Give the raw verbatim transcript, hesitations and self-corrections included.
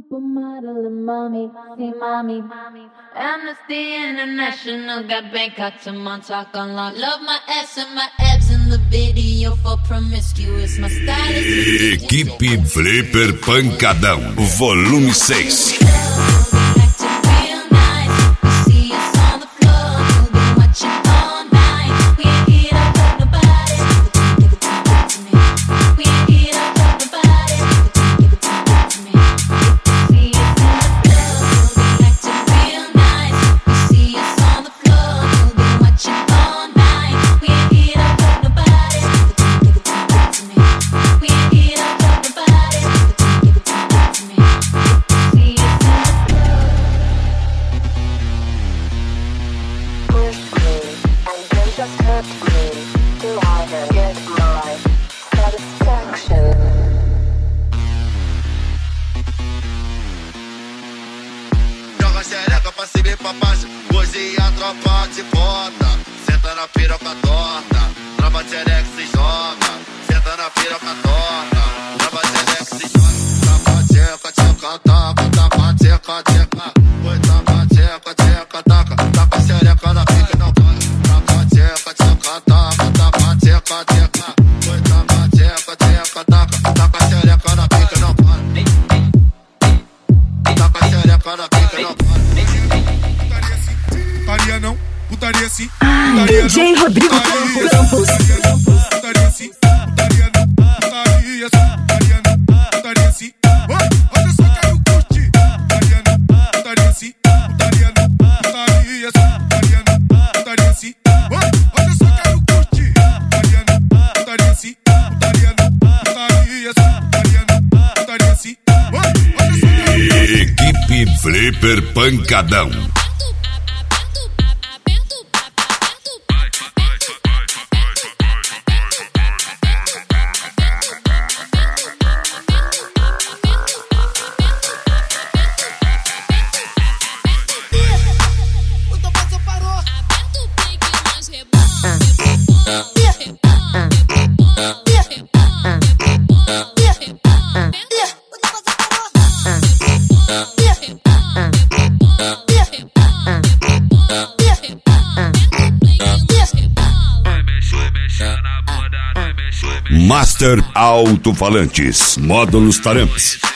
Supermodel and mommy, hey mommy. Amnesty International got Bangkok to Montauk on lock. Love my ass and my abs in the video for promiscuous. My style is Equipe Flipper Pancadão, volume seis. Joga xereca pra cima e pra baixo, hoje a tropa de bota. Senta na piroca torta, tropa de xereca se joga. Senta na piroca torta, tropa de xereca se joga. Taca, tcheca, tcheca, taca, taca, tcheca, tcheca. Oi, taca, tcheca, tcheca, taca, taca xereca na pica não para. Taca, tcheca, tcheca, taca, taca, tcheca, tcheca. Oi, taca, tcheca, tcheca, taca, taca xereca na pica não para. Taca xereca na pica não para. Putaria não, putaria sim. Ai, D J Rodrigo Campos. Putaria sim, putaria não, putaria sim, putaria não, putaria sim. Olha só, quero curtir. Putaria não, putaria sim, putaria não, putaria sim, putaria não, putaria sim. Olha só, quero curtir. Putaria não, putaria sim, putaria não, putaria sim, putaria não, putaria sim. Olha só, Equipe Flipper Pancadão. Master Alto-Falantes, módulos Taramps.